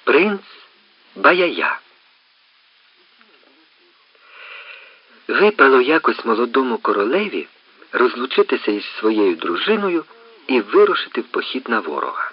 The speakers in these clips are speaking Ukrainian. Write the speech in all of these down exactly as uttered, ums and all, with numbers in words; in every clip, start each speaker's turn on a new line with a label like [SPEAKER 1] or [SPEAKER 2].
[SPEAKER 1] Принц Баяя. Випало якось молодому королеві розлучитися із своєю дружиною і вирушити в похід на ворога.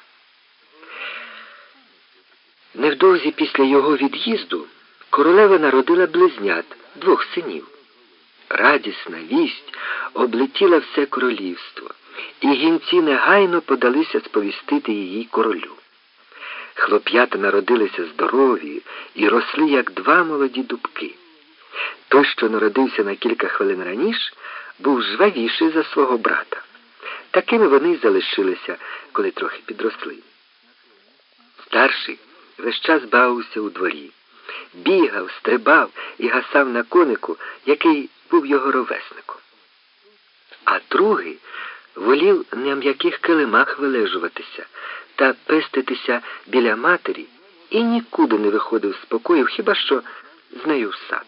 [SPEAKER 1] Невдовзі після його від'їзду королева народила близнят, двох синів. Радісна вість облетіла все королівство, і гінці негайно подалися сповістити її королю. Хлоп'ята народилися здорові і росли, як два молоді дубки. Той, що народився на кілька хвилин раніше, був жвавіший за свого брата. Такими вони й залишилися, коли трохи підросли. Старший весь час бавився у дворі. Бігав, стрибав і гасав на конику, який був його ровесником. А другий волів на м'яких килимах вилежуватися та пеститися біля матері і нікуди не виходив з покоїв, хіба що з нею в сад.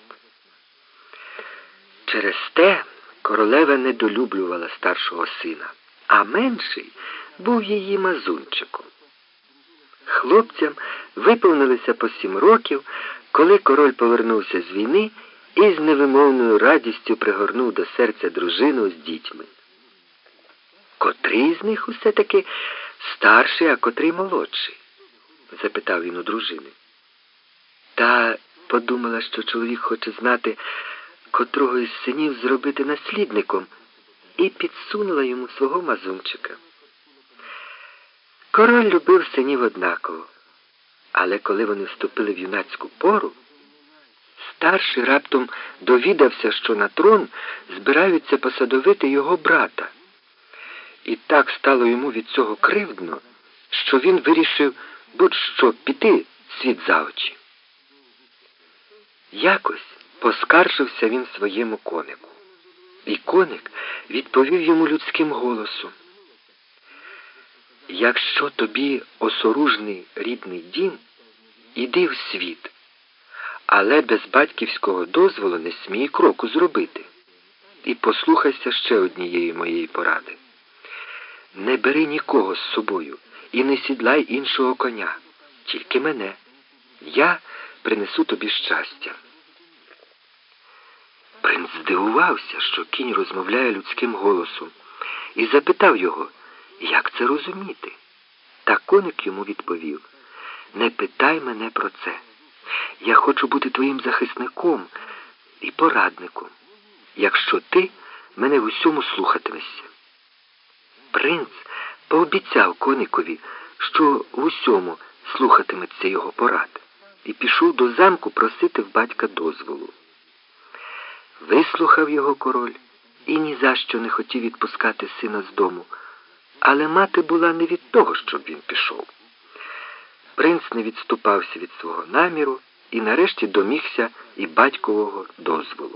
[SPEAKER 1] Через те королева недолюблювала старшого сина, а менший був її мазунчиком. Хлопцям виповнилося по сім років, коли король повернувся з війни і з невимовною радістю пригорнув до серця дружину з дітьми. «Котрий з них усе-таки старший, а котрий молодший?» – запитав він у дружини. Та подумала, що чоловік хоче знати, котрого із синів зробити наслідником, і підсунула йому свого мазунчика. Король любив синів однаково, але коли вони вступили в юнацьку пору, старший раптом довідався, що на трон збираються посадовити його брата. І так стало йому від цього кривдно, що він вирішив будь-що піти світ за очі. Якось поскаржився він своєму конику, і коник відповів йому людським голосом: «Якщо тобі осоружний рідний дім, іди в світ, але без батьківського дозволу не смій кроку зробити. І послухайся ще однієї моєї поради. Не бери нікого з собою і не сідлай іншого коня, тільки мене. Я принесу тобі щастя». Принц здивувався, що кінь розмовляє людським голосом, і запитав його, як це розуміти. Та коник йому відповів: «Не питай мене про це. Я хочу бути твоїм захисником і порадником, якщо ти мене в усьому слухатимешся». Принц пообіцяв коникові, що в усьому слухатиметься його порад, і пішов до замку просити в батька дозволу. Вислухав його король і ні за що не хотів відпускати сина з дому, але мати була не від того, щоб він пішов. Принц не відступався від свого наміру і нарешті домігся і батькового дозволу.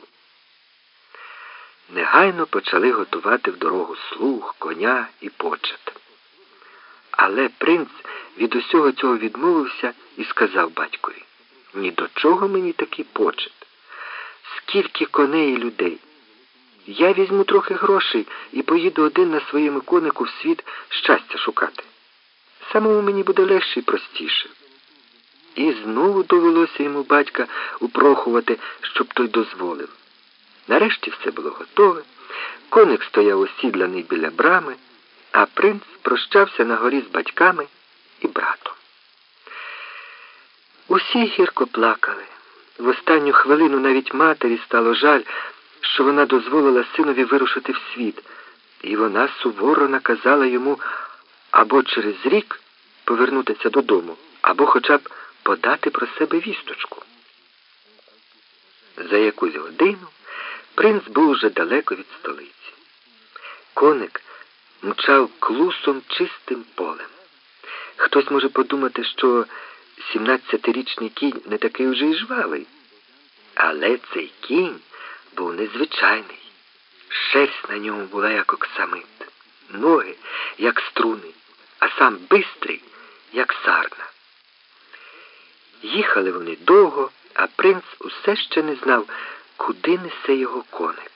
[SPEAKER 1] Негайно почали готувати в дорогу слуг, коня і почет. Але принц від усього цього відмовився і сказав батькові: «Ні до чого мені такий почет. Скільки коней і людей. Я візьму трохи грошей і поїду один на своєму конику в світ щастя шукати. Самому мені буде легше і простіше». І знову довелося йому батька упрохувати, щоб той дозволив. Нарешті все було готове, коник стояв осідланий біля брами, а принц прощався на горі з батьками і братом. Усі гірко плакали. В останню хвилину навіть матері стало жаль, що вона дозволила синові вирушити в світ, і вона суворо наказала йому або через рік повернутися додому, або хоча б подати про себе вісточку. За якусь годину принц був уже далеко від столиці. Коник мчав клусом чистим полем. Хтось може подумати, що сімнадцятирічний кінь не такий уже й жвавий. Але цей кінь був незвичайний. Шерсть на ньому була, як оксамит, ноги, як струни, а сам бистрий, як сарна. Їхали вони довго, а принц усе ще не знав, куди несе його коник.